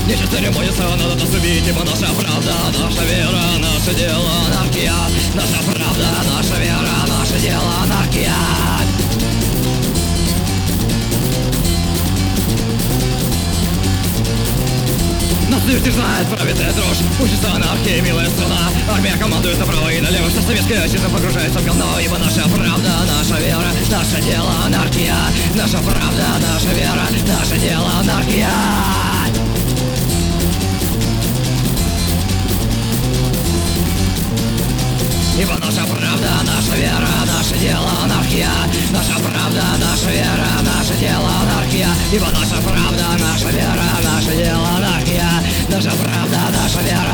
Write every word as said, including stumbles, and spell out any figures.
Нечего церемониться, надо нас убить, ибо наша правда, наша вера, наше дело, анархия. Наша правда, наша вера, наше дело, анархия. Нас лишь знает праведная дрожь, учится анархия, милая страна. Армия командует направо и налево, вся советская чисто погружается в говно. Ибо наша правда, наша вера, наше дело, анархия. Наша правда, наша вера, наше дело, анархия. Ибо наша правда, наша вера, наше дело, анархия. Наша правда, наша вера, наше дело, анархия. Ибо наша правда, наша вера, наше дело, анархия. Наша правда, наша вера.